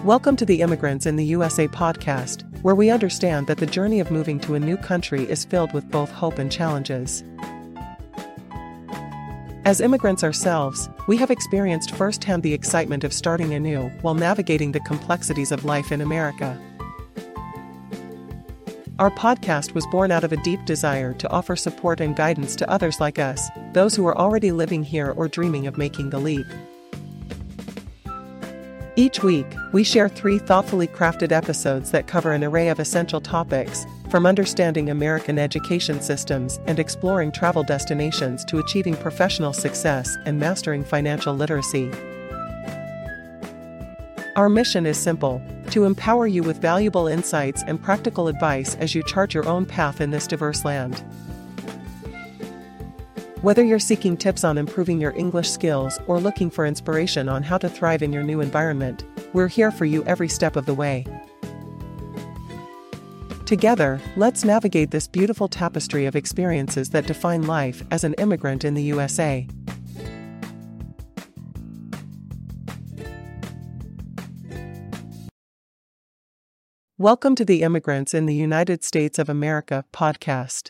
Welcome to the Immigrants in the USA podcast, where we understand that the journey of moving to a new country is filled with both hope and challenges. As immigrants ourselves, we have experienced firsthand the excitement of starting anew while navigating the complexities of life in America. Our podcast was born out of a deep desire to offer support and guidance to others like us, those who are already living here or dreaming of making the leap. Each week, we share 3 thoughtfully crafted episodes that cover an array of essential topics, from understanding American education systems and exploring travel destinations to achieving professional success and mastering financial literacy. Our mission is simple: to empower you with valuable insights and practical advice as you chart your own path in this diverse land. Whether you're seeking tips on improving your English skills or looking for inspiration on how to thrive in your new environment, we're here for you every step of the way. Together, let's navigate this beautiful tapestry of experiences that define life as an immigrant in the USA. Welcome to the Immigrants in the United States of America podcast.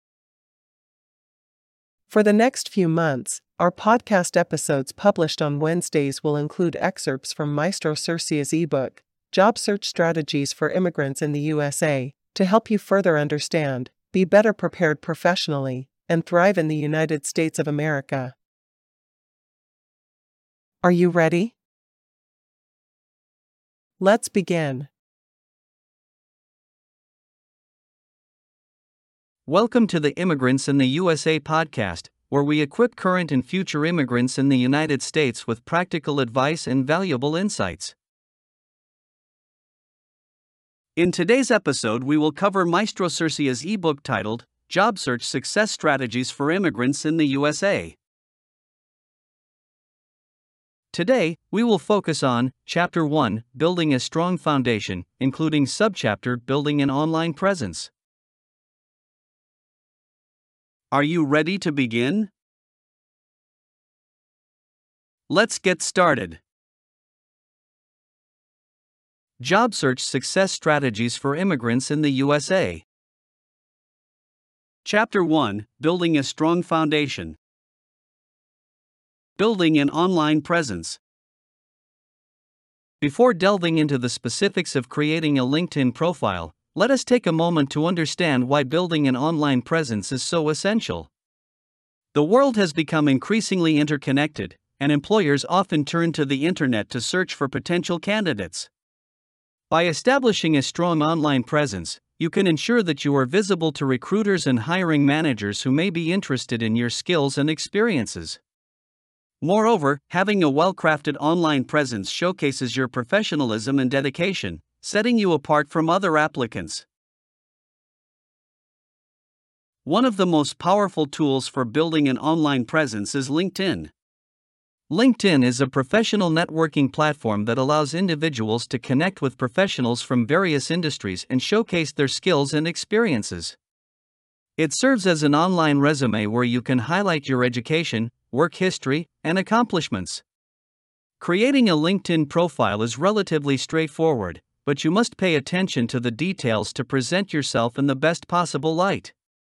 For the next few months, our podcast episodes published on Wednesdays will include excerpts from Maestro Cercia's ebook, Job Search Strategies for Immigrants in the USA, to help you further understand, be better prepared professionally, and thrive in the United States of America. Are you ready? Let's begin. Welcome to the Immigrants in the USA podcast, where we equip current and future immigrants in the United States with practical advice and valuable insights. In today's episode, we will cover Maestro Cercia's ebook titled, Job Search Success Strategies for Immigrants in the USA. Today, we will focus on Chapter 1, Building a Strong Foundation, including Subchapter Building an Online Presence. Are you ready to begin? Let's get started. Job Search Success Strategies for Immigrants in the USA. Chapter 1, Building a Strong Foundation. Building an Online Presence. Before delving into the specifics of creating a LinkedIn profile, let us take a moment to understand why building an online presence is so essential. The world has become increasingly interconnected, and employers often turn to the internet to search for potential candidates. By establishing a strong online presence, you can ensure that you are visible to recruiters and hiring managers who may be interested in your skills and experiences. Moreover, having a well-crafted online presence showcases your professionalism and dedication, setting you apart from other applicants. One of the most powerful tools for building an online presence is LinkedIn. LinkedIn is a professional networking platform that allows individuals to connect with professionals from various industries and showcase their skills and experiences. It serves as an online resume where you can highlight your education, work history, and accomplishments. Creating a LinkedIn profile is relatively straightforward, but you must pay attention to the details to present yourself in the best possible light.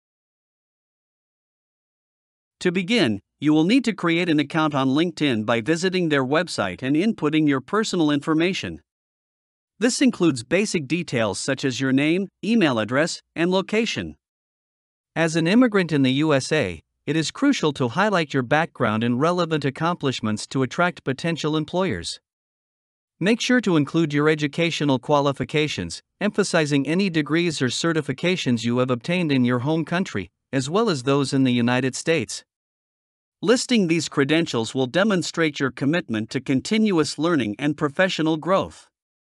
To begin, you will need to create an account on LinkedIn by visiting their website and inputting your personal information. This includes basic details such as your name, email address, and location. As an immigrant in the USA, it is crucial to highlight your background and relevant accomplishments to attract potential employers. Make sure to include your educational qualifications, emphasizing any degrees or certifications you have obtained in your home country, as well as those in the United States. Listing these credentials will demonstrate your commitment to continuous learning and professional growth.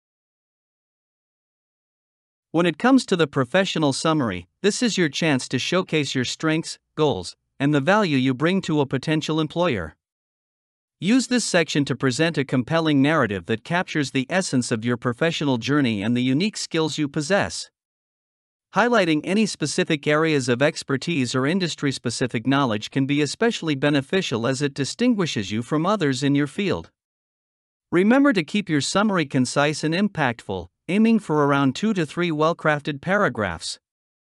When it comes to the professional summary, this is your chance to showcase your strengths, goals, and the value you bring to a potential employer. Use this section to present a compelling narrative that captures the essence of your professional journey and the unique skills you possess. Highlighting any specific areas of expertise or industry-specific knowledge can be especially beneficial as it distinguishes you from others in your field. Remember to keep your summary concise and impactful, aiming for around 2 to 3 well-crafted paragraphs.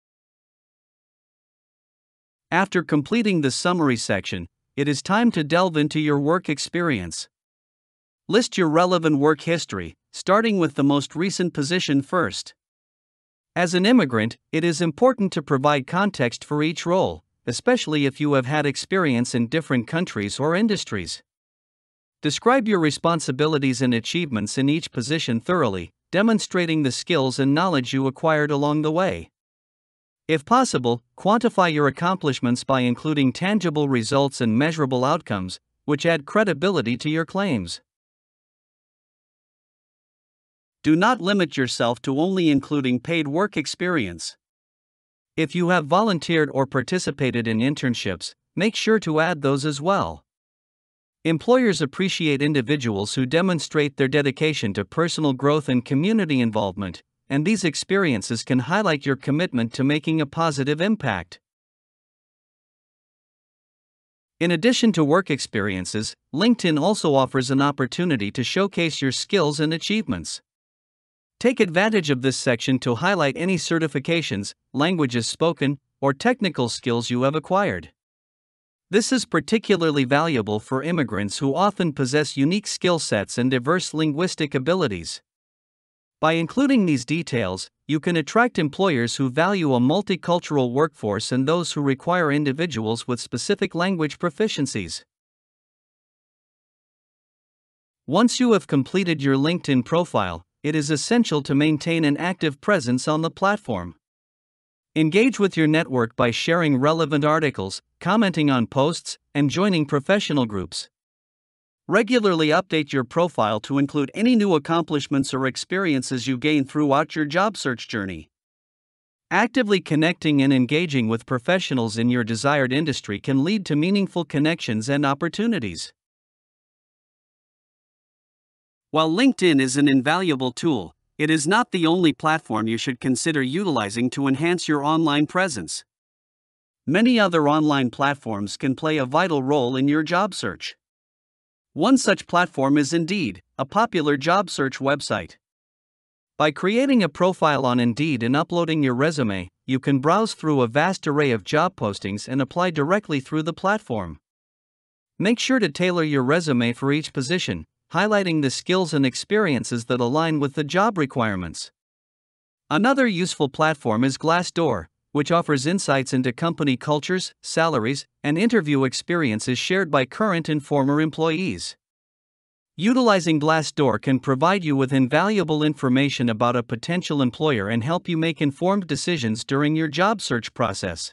After completing the summary section, it is time to delve into your work experience. List your relevant work history, starting with the most recent position first. As an immigrant, it is important to provide context for each role, especially if you have had experience in different countries or industries. Describe your responsibilities and achievements in each position thoroughly, demonstrating the skills and knowledge you acquired along the way. If possible, quantify your accomplishments by including tangible results and measurable outcomes, which add credibility to your claims. Do not limit yourself to only including paid work experience. If you have volunteered or participated in internships, make sure to add those as well. Employers appreciate individuals who demonstrate their dedication to personal growth and community involvement, and these experiences can highlight your commitment to making a positive impact. In addition to work experiences, LinkedIn also offers an opportunity to showcase your skills and achievements. Take advantage of this section to highlight any certifications, languages spoken, or technical skills you have acquired. This is particularly valuable for immigrants who often possess unique skill sets and diverse linguistic abilities. By including these details, you can attract employers who value a multicultural workforce and those who require individuals with specific language proficiencies. Once you have completed your LinkedIn profile, it is essential to maintain an active presence on the platform. Engage with your network by sharing relevant articles, commenting on posts, and joining professional groups. Regularly update your profile to include any new accomplishments or experiences you gain throughout your job search journey. Actively connecting and engaging with professionals in your desired industry can lead to meaningful connections and opportunities. While LinkedIn is an invaluable tool, it is not the only platform you should consider utilizing to enhance your online presence. Many other online platforms can play a vital role in your job search. One such platform is Indeed, a popular job search website. By creating a profile on Indeed and uploading your resume, you can browse through a vast array of job postings and apply directly through the platform. Make sure to tailor your resume for each position, highlighting the skills and experiences that align with the job requirements. Another useful platform is Glassdoor, which offers insights into company cultures, salaries, and interview experiences shared by current and former employees. Utilizing Glassdoor can provide you with invaluable information about a potential employer and help you make informed decisions during your job search process.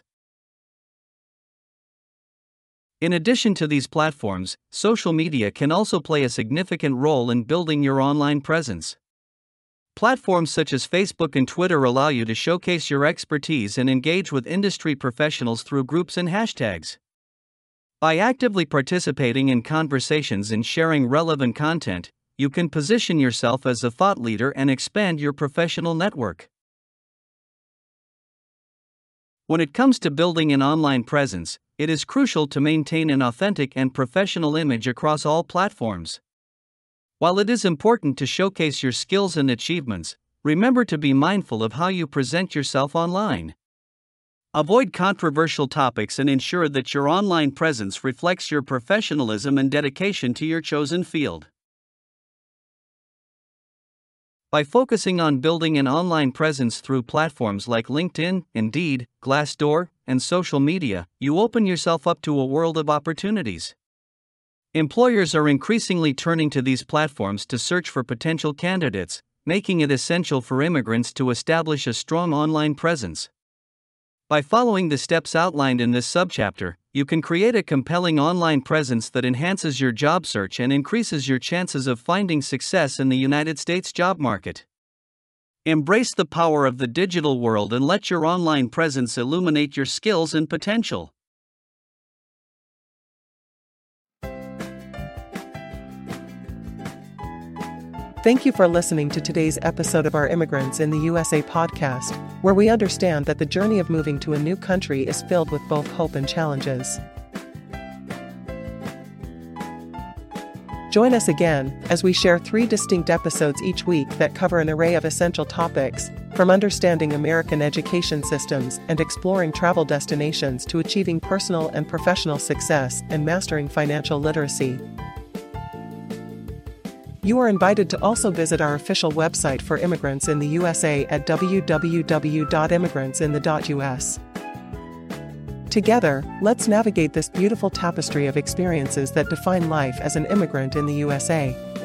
In addition to these platforms, social media can also play a significant role in building your online presence. Platforms such as Facebook and Twitter allow you to showcase your expertise and engage with industry professionals through groups and hashtags. By actively participating in conversations and sharing relevant content, you can position yourself as a thought leader and expand your professional network. When it comes to building an online presence, it is crucial to maintain an authentic and professional image across all platforms. While it is important to showcase your skills and achievements, remember to be mindful of how you present yourself online. Avoid controversial topics and ensure that your online presence reflects your professionalism and dedication to your chosen field. By focusing on building an online presence through platforms like LinkedIn, Indeed, Glassdoor, and social media, you open yourself up to a world of opportunities. Employers are increasingly turning to these platforms to search for potential candidates, making it essential for immigrants to establish a strong online presence. By following the steps outlined in this subchapter, you can create a compelling online presence that enhances your job search and increases your chances of finding success in the United States job market. Embrace the power of the digital world and let your online presence illuminate your skills and potential. Thank you for listening to today's episode of our Immigrants in the USA podcast, where we understand that the journey of moving to a new country is filled with both hope and challenges. Join us again as we share 3 distinct episodes each week that cover an array of essential topics, from understanding American education systems and exploring travel destinations to achieving personal and professional success and mastering financial literacy. You are invited to also visit our official website for immigrants in the USA at www.immigrantsinthe.us. Together, let's navigate this beautiful tapestry of experiences that define life as an immigrant in the USA.